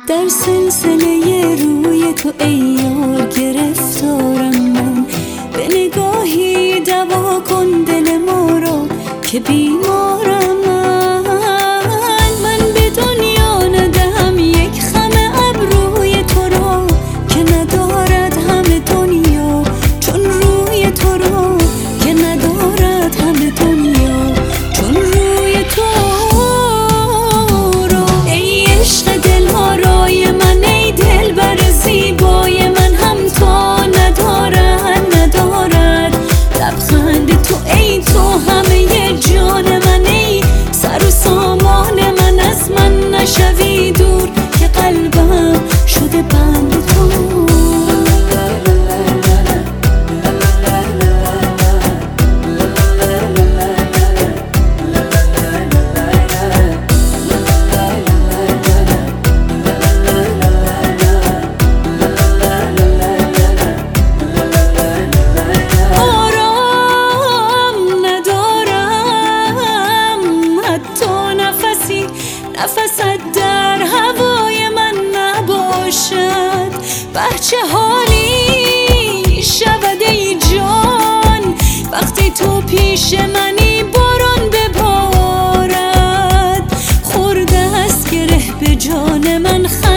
در سلسله روی تو ای یار گرفتارم من، به نگاهی دوا کن دل ما را که بیمارم من به دنیا ندهم یک خم ابروی تو را که ندارد همه دنیا، چون روی تو را که ندارد همه دنیا، چون روی تو را. ای عشق دل آرای من، ای دل بر زیبای من، هم تو ندارد لبخند تو، ای تو همه جان من، ای سر و سامان من، از من نشوی دور که قلبم شده بند تو. نفست در هوای من نباشد، بچه حالی شود ای جان وقتی تو پیش منی باران ببارد. خورده است گره به جان من